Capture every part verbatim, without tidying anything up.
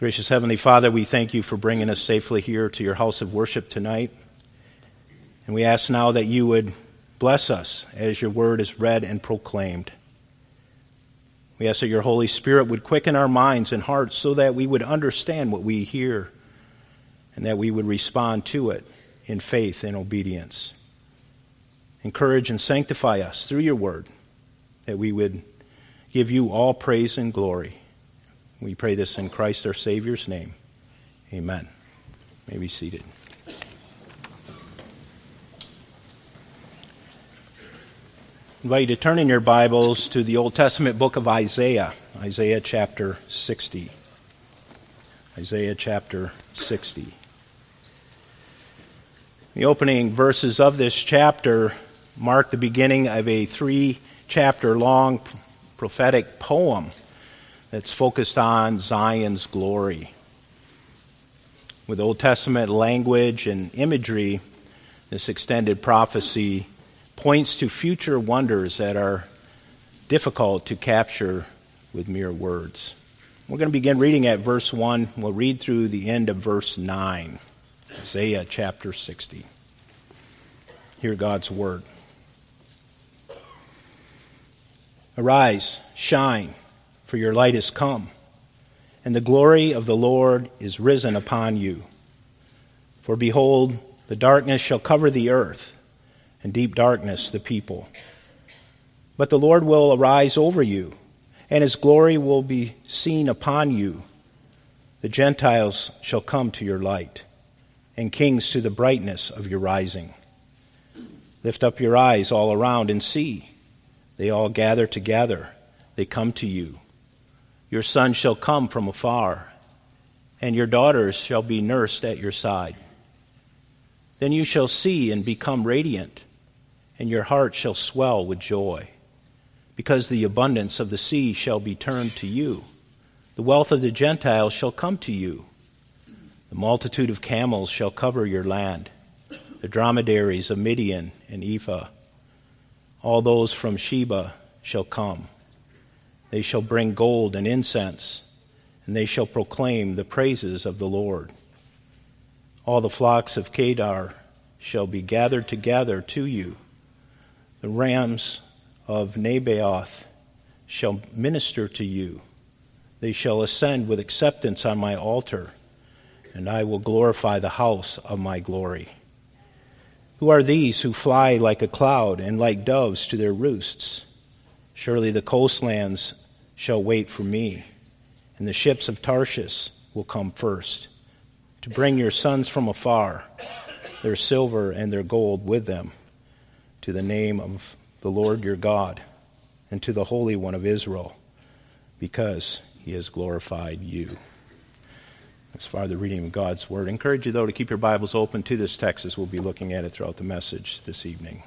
Gracious Heavenly Father, we thank you for bringing us safely here to your house of worship tonight. And we ask now that you would bless us as your word is read and proclaimed. We ask that your Holy Spirit would quicken our minds and hearts so that we would understand what we hear and that we would respond to it in faith and obedience. Encourage and sanctify us through your word, that we would give you all praise and glory. We pray this in Christ our Savior's name. Amen. You may be seated. I invite you to turn in your Bibles to the Old Testament book of Isaiah, Isaiah chapter sixty. Isaiah chapter sixty. The opening verses of this chapter mark the beginning of a three-chapter long prophetic poem that's focused on Zion's glory. With Old Testament language and imagery, this extended prophecy points to future wonders that are difficult to capture with mere words. We're going to begin reading at verse one. We'll read through the end of verse nine. Isaiah chapter sixty. Hear God's word. Arise, shine, for your light is come, and the glory of the Lord is risen upon you. For behold, the darkness shall cover the earth, and deep darkness the people. But the Lord will arise over you, and his glory will be seen upon you. The Gentiles shall come to your light, and kings to the brightness of your rising. Lift up your eyes all around and see. They all gather together. They come to you. Your sons shall come from afar, and your daughters shall be nursed at your side. Then you shall see and become radiant, and your heart shall swell with joy, because the abundance of the sea shall be turned to you. The wealth of the Gentiles shall come to you. The multitude of camels shall cover your land, the dromedaries of Midian and Ephah. All those from Sheba shall come. They shall bring gold and incense, and they shall proclaim the praises of the Lord. All the flocks of Kedar shall be gathered together to you. The rams of Nabaioth shall minister to you. They shall ascend with acceptance on my altar, and I will glorify the house of my glory. Who are these who fly like a cloud and like doves to their roosts? Surely the coastlands shall wait for me, and the ships of Tarshish will come first, to bring your sons from afar, their silver and their gold with them, to the name of the Lord your God, and to the Holy One of Israel, because he has glorified you. As far as the reading of God's word, I encourage you, though, to keep your Bibles open to this text as we'll be looking at it throughout the message this evening.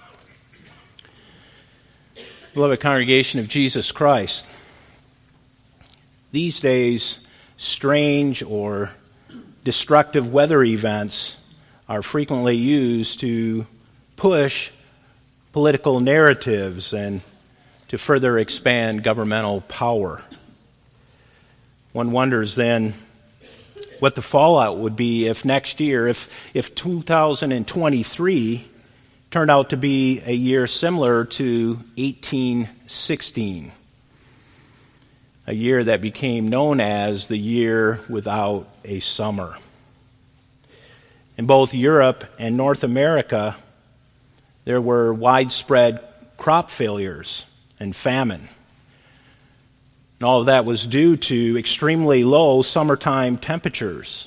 Beloved congregation of Jesus Christ, these days, strange or destructive weather events are frequently used to push political narratives and to further expand governmental power. One wonders then what the fallout would be if next year, if, if two thousand twenty-three turned out to be a year similar to eighteen sixteen. A year that became known as the year without a summer. In both Europe and North America, there were widespread crop failures and famine. And all of that was due to extremely low summertime temperatures.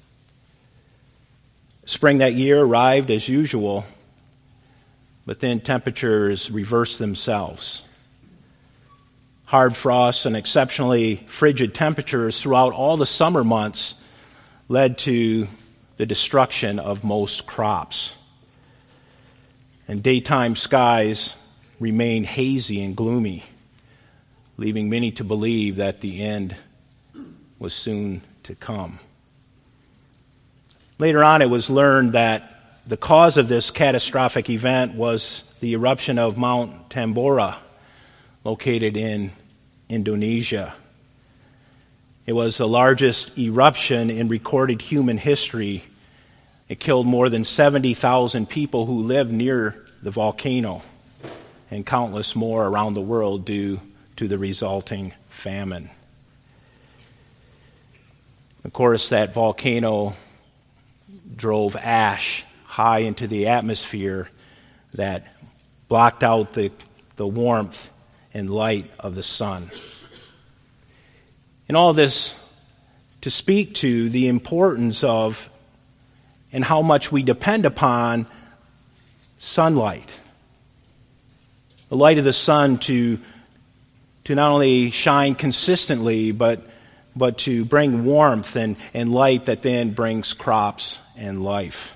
Spring that year arrived as usual, but then temperatures reversed themselves. Hard frosts and exceptionally frigid temperatures throughout all the summer months led to the destruction of most crops. And daytime skies remained hazy and gloomy, leaving many to believe that the end was soon to come. Later on, it was learned that the cause of this catastrophic event was the eruption of Mount Tambora, located in Indonesia. It was the largest eruption in recorded human history. It killed more than seventy thousand people who lived near the volcano, and countless more around the world due to the resulting famine. Of course, that volcano drove ash high into the atmosphere that blocked out the, the warmth and light of the sun. And all this to speak to the importance of and how much we depend upon sunlight. The light of the sun to, to not only shine consistently, but, but to bring warmth and, and light that then brings crops and life.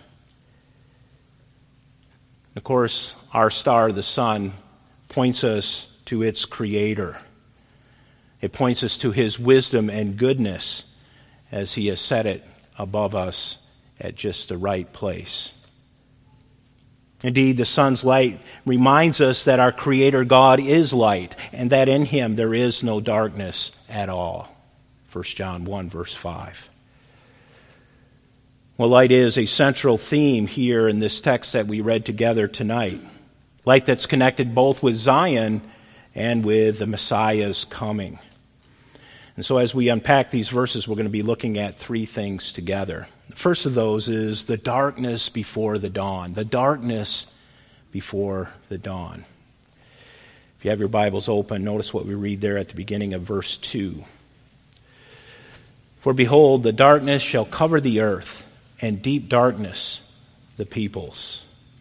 Of course, our star, the sun, points us to its creator. It points us to his wisdom and goodness as he has set it above us at just the right place. Indeed, the sun's light reminds us that our Creator God is light, and that in him there is no darkness at all. First John one, verse five. Well, light is a central theme here in this text that we read together tonight. Light that's connected both with Zion and with the Messiah's coming. And so as we unpack these verses, we're going to be looking at three things together. The first of those is the darkness before the dawn. The darkness before the dawn. If you have your Bibles open, notice what we read there at the beginning of verse two. For behold, the darkness shall cover the earth, and deep darkness the peoples.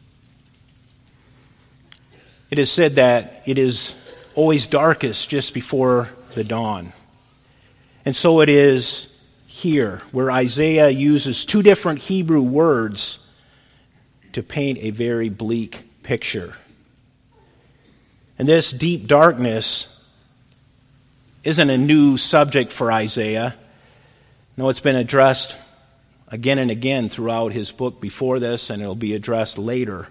It is said that it is always darkest just before the dawn. And so it is here, where Isaiah uses two different Hebrew words to paint a very bleak picture. And this deep darkness isn't a new subject for Isaiah. No, it's been addressed again and again throughout his book before this, and it'll be addressed later.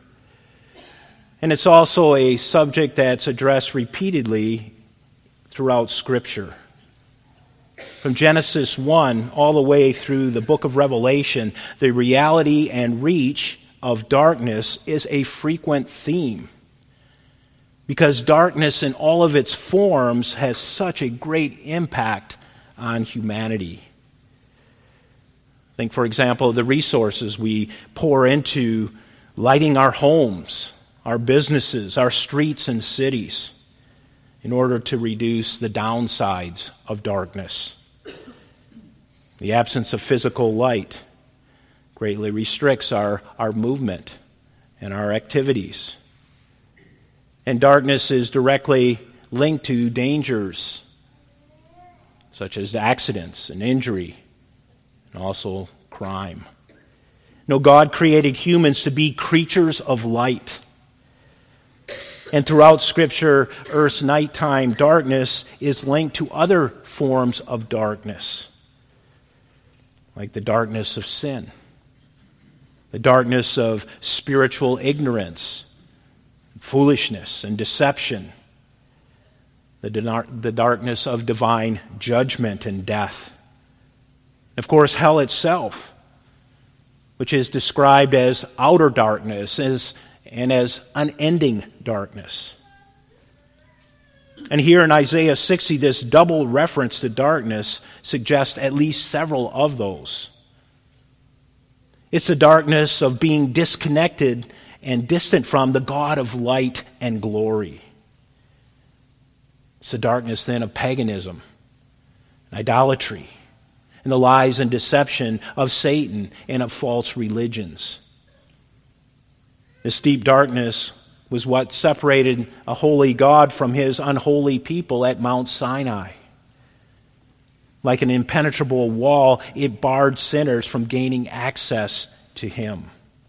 And it's also a subject that's addressed repeatedly throughout Scripture. From Genesis one all the way through the book of Revelation, the reality and reach of darkness is a frequent theme. Because darkness in all of its forms has such a great impact on humanity. Think, for example, of the resources we pour into lighting our homes, our businesses, our streets and cities, in order to reduce the downsides of darkness. The absence of physical light greatly restricts our, our movement and our activities. And darkness is directly linked to dangers such as accidents and injury, and also crime. No, God created humans to be creatures of light. And throughout Scripture, Earth's nighttime darkness is linked to other forms of darkness, like the darkness of sin, the darkness of spiritual ignorance, foolishness and deception, the, dar- the darkness of divine judgment and death. Of course, hell itself, which is described as outer darkness as, and as unending darkness. And here in Isaiah sixty, this double reference to darkness suggests at least several of those. It's the darkness of being disconnected and distant from the God of light and glory. It's the darkness then of paganism, idolatry, and the lies and deception of Satan and of false religions. This deep darkness was what separated a holy God from his unholy people at Mount Sinai. Like an impenetrable wall, it barred sinners from gaining access to him.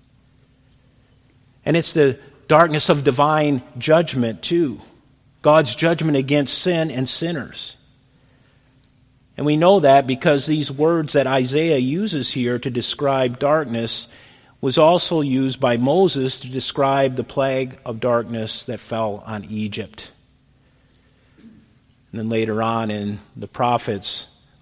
And it's the darkness of divine judgment too. God's judgment against sin and sinners. And we know that because these words that Isaiah uses here to describe darkness was also used by Moses to describe the plague of darkness that fell on Egypt. And then later on in the prophets,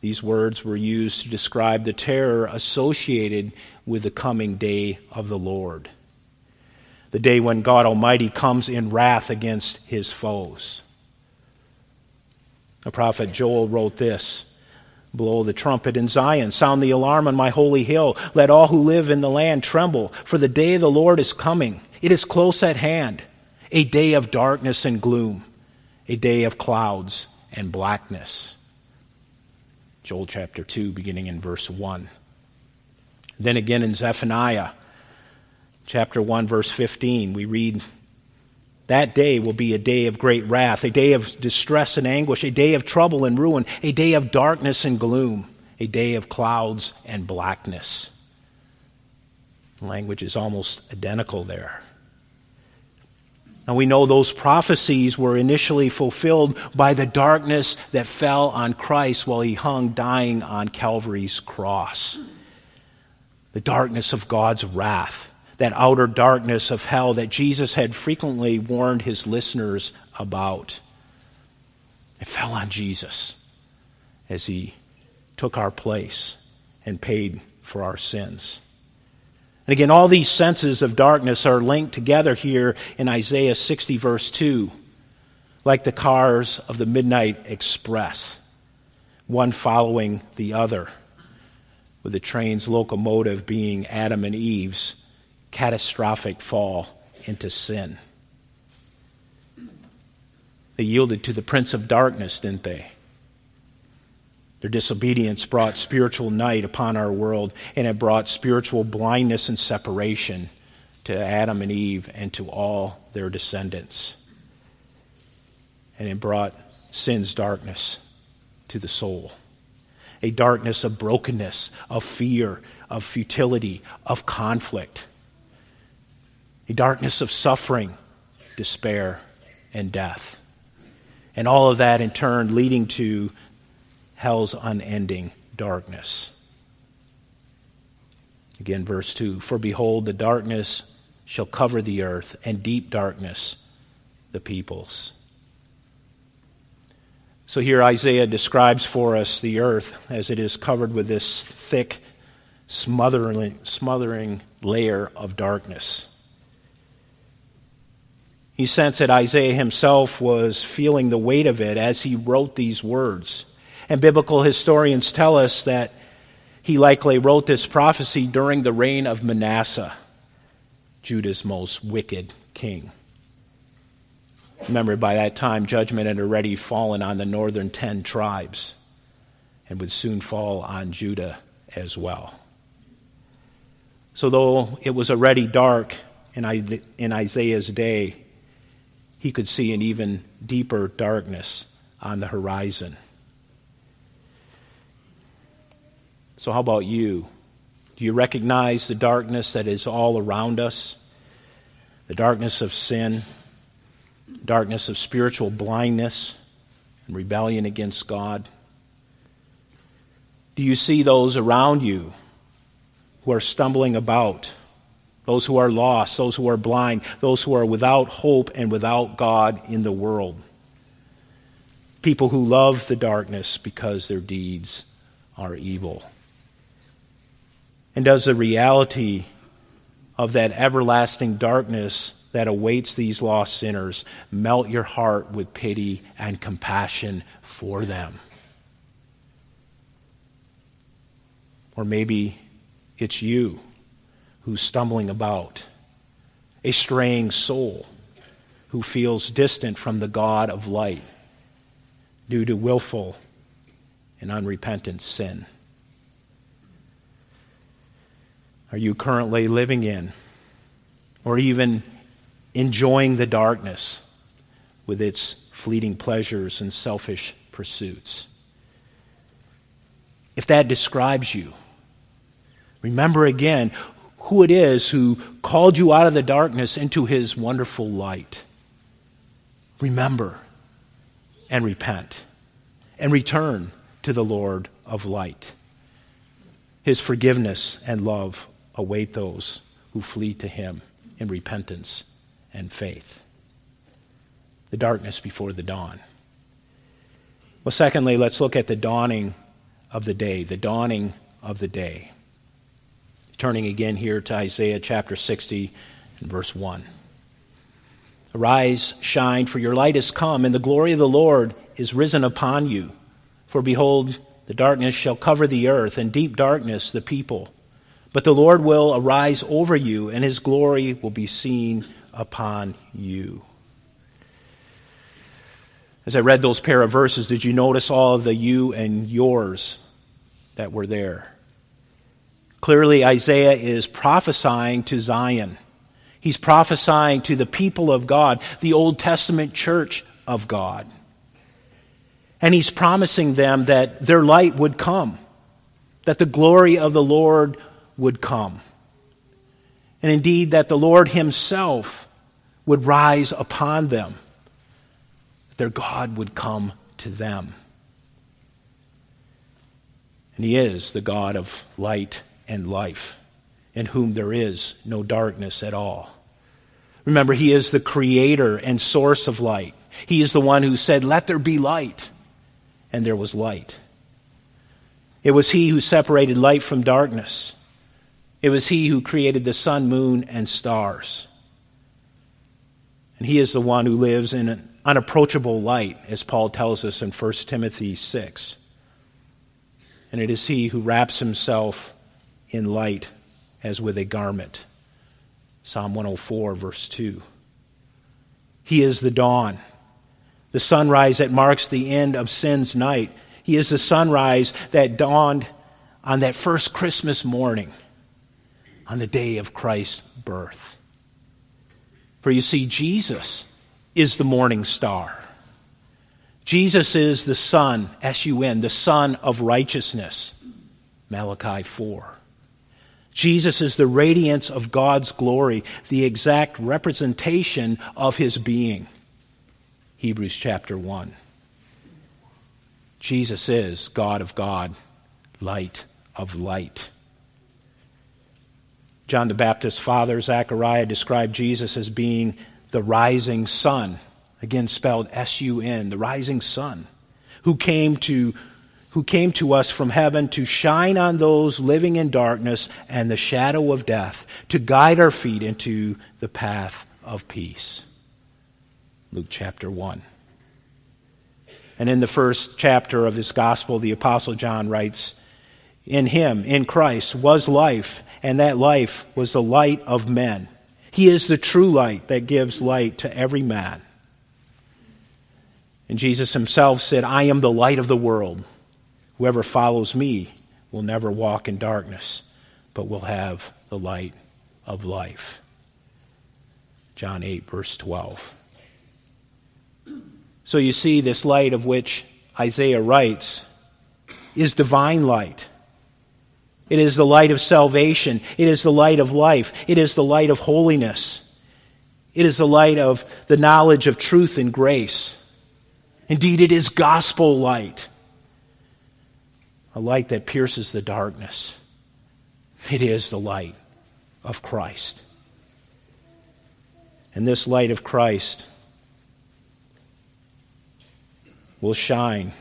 These words were used to describe the terror associated with the coming day of the Lord, the day when God Almighty comes in wrath against his foes. The prophet Joel wrote this: "Blow the trumpet in Zion, sound the alarm on my holy hill. Let all who live in the land tremble, for the day of the Lord is coming. It is close at hand, a day of darkness and gloom, a day of clouds and blackness." Joel chapter two, beginning in verse one. Then again in Zephaniah chapter one, verse fifteen, we read, "That day will be a day of great wrath, a day of distress and anguish, a day of trouble and ruin, a day of darkness and gloom, a day of clouds and blackness." The language is almost identical there. And we know those prophecies were initially fulfilled by the darkness that fell on Christ while he hung dying on Calvary's cross. The darkness of God's wrath, that outer darkness of hell that Jesus had frequently warned his listeners about. It fell on Jesus as he took our place and paid for our sins. And again, all these senses of darkness are linked together here in Isaiah sixty, verse two, like the cars of the Midnight Express, one following the other, with the train's locomotive being Adam and Eve's catastrophic fall into sin. They yielded to the prince of darkness, didn't they? Their disobedience brought spiritual night upon our world, and it brought spiritual blindness and separation to Adam and Eve and to all their descendants. And it brought sin's darkness to the soul, a darkness of brokenness, of fear, of futility, of conflict, a darkness of suffering, despair, and death. And all of that in turn leading to hell's unending darkness. Again, verse two, "For behold, the darkness shall cover the earth, and deep darkness the peoples." So here Isaiah describes for us the earth as it is covered with this thick, smothering, smothering layer of darkness. He sensed that Isaiah himself was feeling the weight of it as he wrote these words. And biblical historians tell us that he likely wrote this prophecy during the reign of Manasseh, Judah's most wicked king. Remember, by that time, judgment had already fallen on the northern ten tribes and would soon fall on Judah as well. So though it was already dark in Isaiah's day, he could see an even deeper darkness on the horizon. So how about you? Do you recognize the darkness that is all around us? The darkness of sin, darkness of spiritual blindness and rebellion against God? Do you see those around you who are stumbling about, those who are lost, those who are blind, those who are without hope and without God in the world? People who love the darkness because their deeds are evil. And does the reality of that everlasting darkness that awaits these lost sinners melt your heart with pity and compassion for them? Or maybe it's you who's stumbling about, a straying soul who feels distant from the God of light due to willful and unrepentant sin. Are you currently living in, or even enjoying the darkness with its fleeting pleasures and selfish pursuits? If that describes you, remember again who it is who called you out of the darkness into his wonderful light. Remember and repent and return to the Lord of light. His forgiveness and love await those who flee to him in repentance and faith. The darkness before the dawn. Well, secondly, let's look at the dawning of the day, the dawning of the day. Turning again here to Isaiah chapter sixty and verse one. Arise, shine, for your light is come, and the glory of the Lord is risen upon you. For behold, the darkness shall cover the earth, and deep darkness the people. But the Lord will arise over you, and his glory will be seen upon you. As I read those pair of verses, did you notice all of the you and yours that were there? Clearly, Isaiah is prophesying to Zion. He's prophesying to the people of God, the Old Testament church of God. And he's promising them that their light would come, that the glory of the Lord would come. And indeed, that the Lord himself would rise upon them, that their God would come to them. And he is the God of light and life, in whom there is no darkness at all. Remember, he is the creator and source of light. He is the one who said, "Let there be light," and there was light. It was he who separated light from darkness. It was he who created the sun, moon, and stars. And he is the one who lives in an unapproachable light, as Paul tells us in First Timothy six. And it is he who wraps himself in light as with a garment. Psalm one oh four, verse two. He is the dawn, the sunrise that marks the end of sin's night. He is the sunrise that dawned on that first Christmas morning, on the day of Christ's birth. For you see, Jesus is the morning star. Jesus is the Son, S U N, the Son of righteousness, Malachi four. Jesus is the radiance of God's glory, the exact representation of his being, Hebrews chapter one. Jesus is God of God, light of light. John the Baptist's father, Zechariah, described Jesus as being the rising sun, again spelled S U N, the rising sun, who came to who came to us from heaven to shine on those living in darkness and the shadow of death, to guide our feet into the path of peace. Luke chapter one. And in the first chapter of his gospel, the Apostle John writes, "In him, in Christ, was life, and that life was the light of men. He is the true light that gives light to every man." And Jesus himself said, "I am the light of the world. Whoever follows me will never walk in darkness, but will have the light of life." John eight, verse twelve. So you see, this light of which Isaiah writes is divine light. It is the light of salvation. It is the light of life. It is the light of holiness. It is the light of the knowledge of truth and grace. Indeed, it is gospel light. A light that pierces the darkness. It is the light of Christ. And this light of Christ will shine,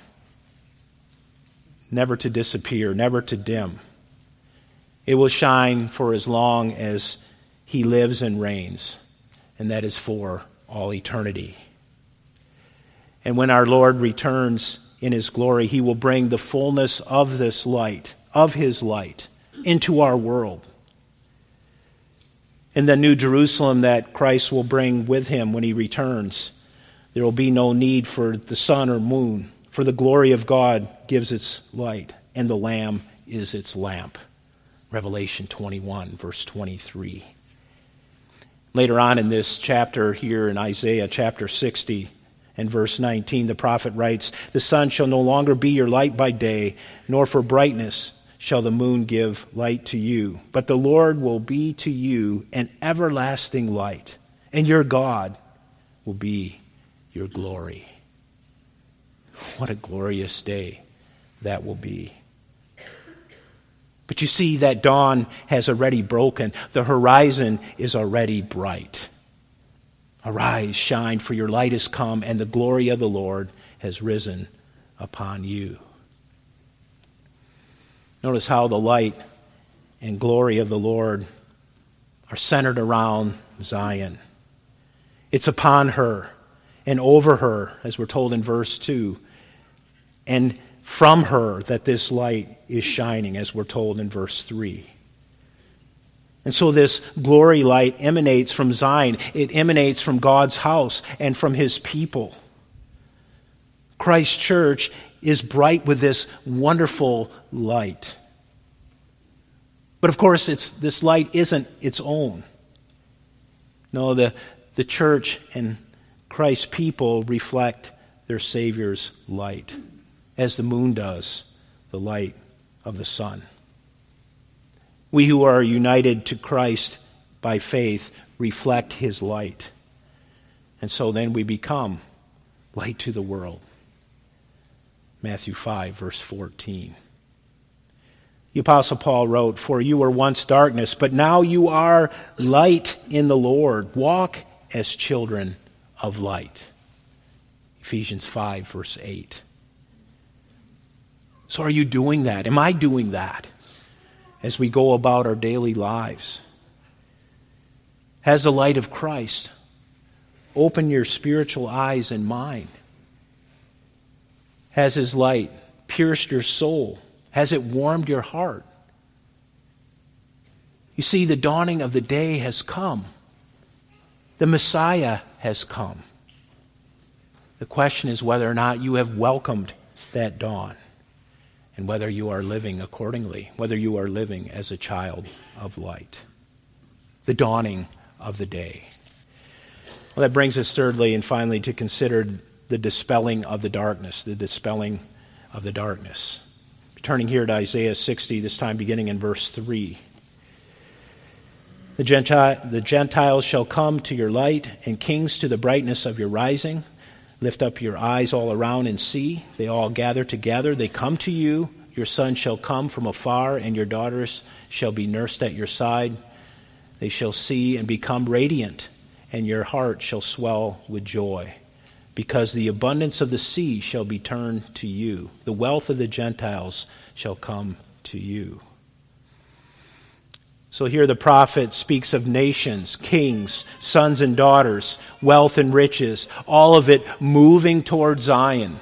never to disappear, never to dim. It will shine for as long as he lives and reigns, and that is for all eternity. And when our Lord returns in his glory, he will bring the fullness of this light, of his light, into our world. In the new Jerusalem that Christ will bring with him when he returns, there will be no need for the sun or moon, for the glory of God gives its light, and the Lamb is its lamp. Revelation twenty-one, verse twenty-three. Later on in this chapter here in Isaiah chapter sixty, in verse nineteen, the prophet writes, "The sun shall no longer be your light by day, nor for brightness shall the moon give light to you. But the Lord will be to you an everlasting light, and your God will be your glory." What a glorious day that will be. But you see, that dawn has already broken. The horizon is already bright. Arise, shine, for your light is come, and the glory of the Lord has risen upon you. Notice how the light and glory of the Lord are centered around Zion. It's upon her and over her, as we're told in verse two, and from her that this light is shining, as we're told in verse three. And so this glory light emanates from Zion. It emanates from God's house and from his people. Christ's church is bright with this wonderful light. But of course, it's, this light isn't its own. No, the, the church and Christ's people reflect their Savior's light, as the moon does the light of the sun. We who are united to Christ by faith reflect his light. And so then we become light to the world. Matthew five, verse fourteen. The Apostle Paul wrote, "For you were once darkness, but now you are light in the Lord. Walk as children of light." Ephesians five, verse eight. So are you doing that? Am I doing that as we go about our daily lives? Has the light of Christ opened your spiritual eyes and mind? Has his light pierced your soul? Has it warmed your heart? You see, the dawning of the day has come. The Messiah has come. The question is whether or not you have welcomed that dawn, and whether you are living accordingly, whether you are living as a child of light. The dawning of the day. Well, that brings us thirdly and finally to consider the dispelling of the darkness, the dispelling of the darkness. Turning here to Isaiah sixty, this time beginning in verse three. The Gentile, the Gentiles shall come to your light, and kings to the brightness of your rising. Lift up your eyes all around and see. They all gather together. They come to you. Your sons shall come from afar, and your daughters shall be nursed at your side. They shall see and become radiant, and your heart shall swell with joy. Because the abundance of the sea shall be turned to you. The wealth of the Gentiles shall come to you. So here the prophet speaks of nations, kings, sons and daughters, wealth and riches, all of it moving toward Zion.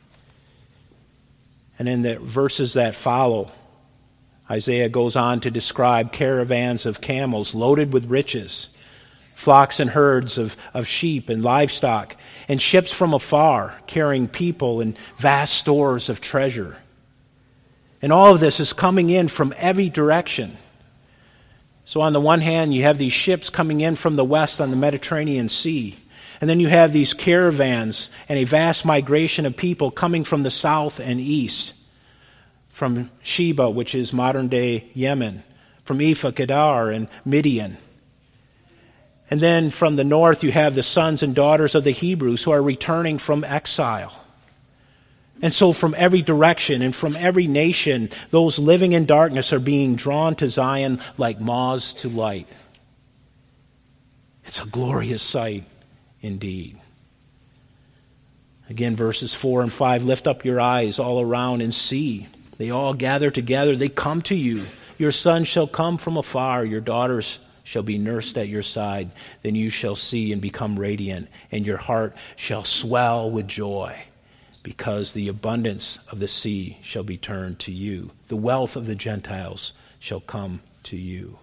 And in the verses that follow, Isaiah goes on to describe caravans of camels loaded with riches, flocks and herds of, of sheep and livestock, and ships from afar carrying people and vast stores of treasure. And all of this is coming in from every direction. So on the one hand, you have these ships coming in from the west on the Mediterranean Sea. And then you have these caravans and a vast migration of people coming from the south and east. From Sheba, which is modern-day Yemen. From Ephah, Kedar, and Midian. And then from the north, you have the sons and daughters of the Hebrews who are returning from exile. And so from every direction and from every nation, those living in darkness are being drawn to Zion like moths to light. It's a glorious sight indeed. Again, verses four and five, lift up your eyes all around and see. They all gather together. They come to you. Your sons shall come from afar. Your daughters shall be nursed at your side. Then you shall see and become radiant, and your heart shall swell with joy, because the abundance of the sea shall be turned to you. The wealth of the Gentiles shall come to you.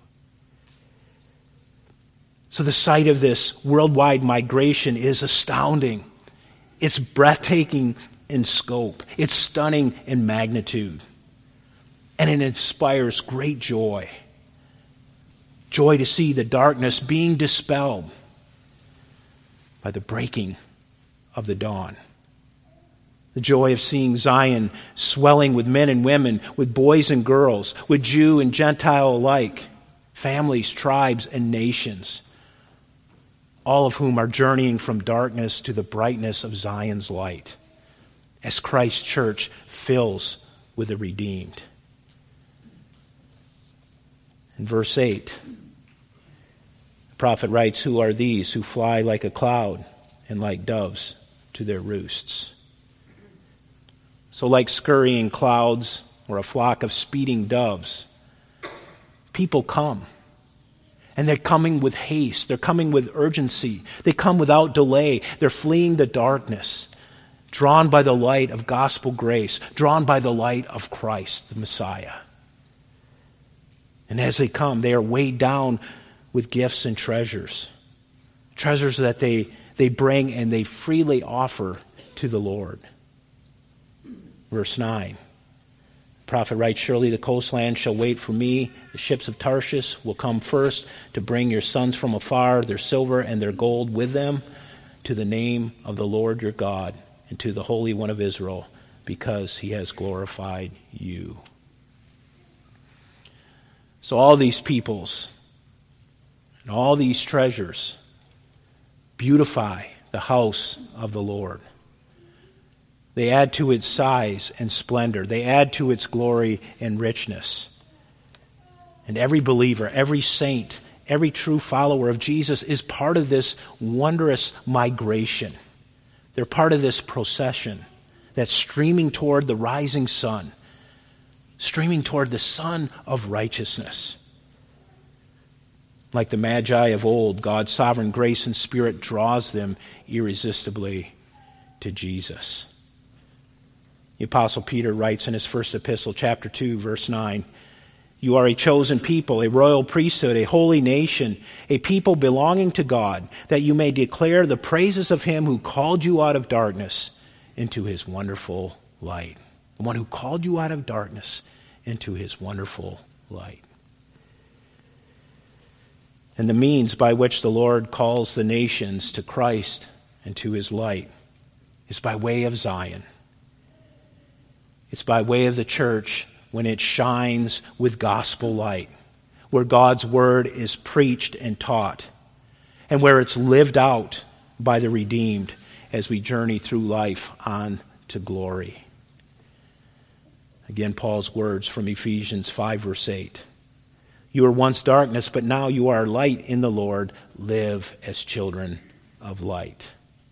So the sight of this worldwide migration is astounding. It's breathtaking in scope. It's stunning in magnitude. And it inspires great joy. Joy to see the darkness being dispelled by the breaking of the dawn. The joy of seeing Zion swelling with men and women, with boys and girls, with Jew and Gentile alike, families, tribes, and nations, all of whom are journeying from darkness to the brightness of Zion's light, as Christ's church fills with the redeemed. In verse eight, the prophet writes, "Who are these who fly like a cloud and like doves to their roosts?" So like scurrying clouds or a flock of speeding doves. People come. And they're coming with haste. They're coming with urgency. They come without delay. They're fleeing the darkness, drawn by the light of gospel grace, drawn by the light of Christ, the Messiah. And as they come, they are weighed down with gifts and treasures. Treasures that they, they bring and they freely offer to the Lord. Verse nine. The prophet writes, surely the coastland shall wait for me. The ships of Tarshish will come first to bring your sons from afar, their silver and their gold with them, to the name of the Lord your God and to the Holy One of Israel, because he has glorified you. So all these peoples and all these treasures beautify the house of the Lord. They add to its size and splendor. They add to its glory and richness. And every believer, every saint, every true follower of Jesus is part of this wondrous migration. They're part of this procession that's streaming toward the rising sun, streaming toward the sun of righteousness. Like the Magi of old, God's sovereign grace and spirit draws them irresistibly to Jesus. The Apostle Peter writes in his first epistle, chapter two, verse nine, you are a chosen people, a royal priesthood, a holy nation, a people belonging to God, that you may declare the praises of him who called you out of darkness into his wonderful light. The one who called you out of darkness into his wonderful light. And the means by which the Lord calls the nations to Christ and to his light is by way of Zion. It's by way of the church when it shines with gospel light, where God's word is preached and taught, and where it's lived out by the redeemed as we journey through life on to glory. Again, Paul's words from Ephesians five, verse eight. You were once darkness, but now you are light in the Lord. Live as children of light.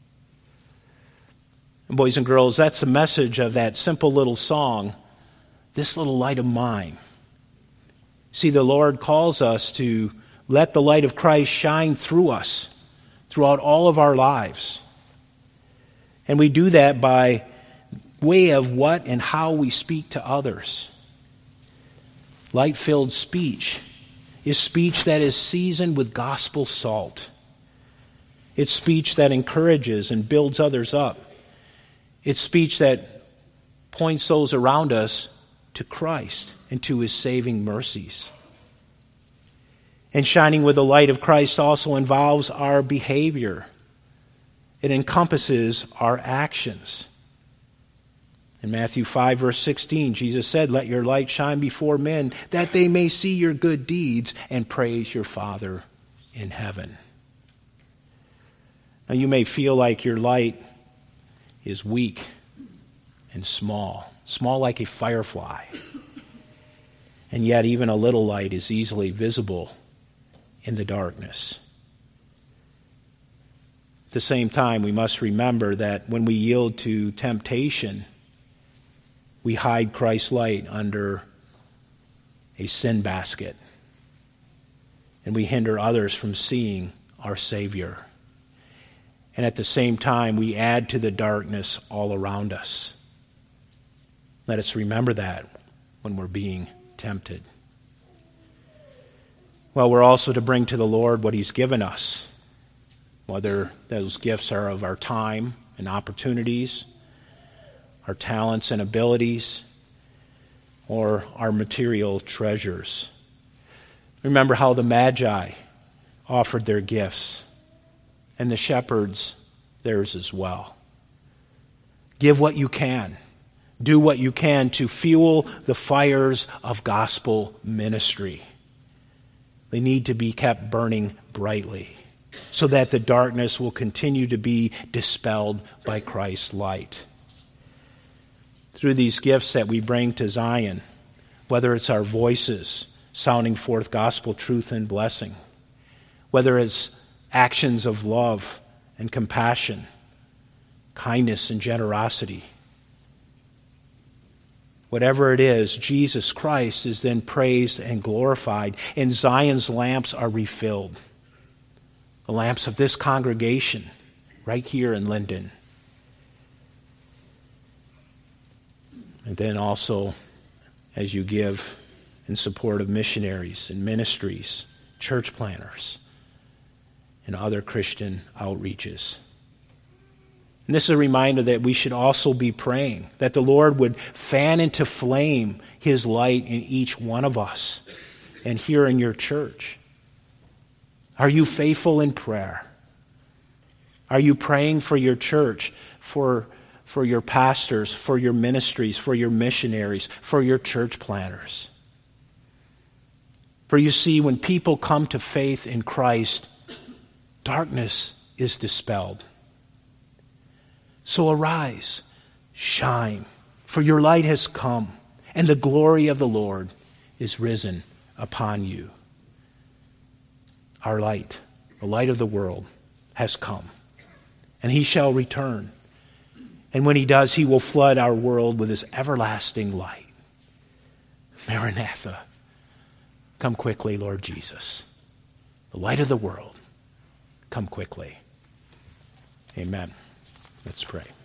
And boys and girls, that's the message of that simple little song, This Little Light of Mine. See, the Lord calls us to let the light of Christ shine through us, throughout all of our lives. And we do that by way of what and how we speak to others. Light-filled speech is speech that is seasoned with gospel salt. It's speech that encourages and builds others up. It's speech that points those around us to Christ and to his saving mercies. And shining with the light of Christ also involves our behavior. It encompasses our actions. In Matthew five, verse sixteen, Jesus said, let your light shine before men, that they may see your good deeds and praise your Father in heaven. Now you may feel like your light is weak and small, small like a firefly. And yet even a little light is easily visible in the darkness. At the same time, we must remember that when we yield to temptation, we hide Christ's light under a sin basket, and we hinder others from seeing our Savior. And at the same time, we add to the darkness all around us. Let us remember that when we're being tempted. Well, we're also to bring to the Lord what he's given us, whether those gifts are of our time and opportunities, our talents and abilities, or our material treasures. Remember how the Magi offered their gifts, and the shepherds theirs as well. Give what you can. Do what you can to fuel the fires of gospel ministry. They need to be kept burning brightly so that the darkness will continue to be dispelled by Christ's light. Through these gifts that we bring to Zion, whether it's our voices sounding forth gospel truth and blessing, whether it's actions of love and compassion, kindness and generosity, whatever it is, Jesus Christ is then praised and glorified, and Zion's lamps are refilled. The lamps of this congregation right here in Linden. And then also, as you give in support of missionaries and ministries, church planners, and other Christian outreaches. And this is a reminder that we should also be praying that the Lord would fan into flame His light in each one of us and here in your church. Are you faithful in prayer? Are you praying for your church, for, for your pastors, for your ministries, for your missionaries, for your church planners? For you see, when people come to faith in Christ, darkness is dispelled. So arise, shine, for your light has come, and the glory of the Lord is risen upon you. Our light, the light of the world, has come, and He shall return. And when He does, He will flood our world with His everlasting light. Maranatha, come quickly, Lord Jesus. The light of the world, come quickly. Amen. Let's pray.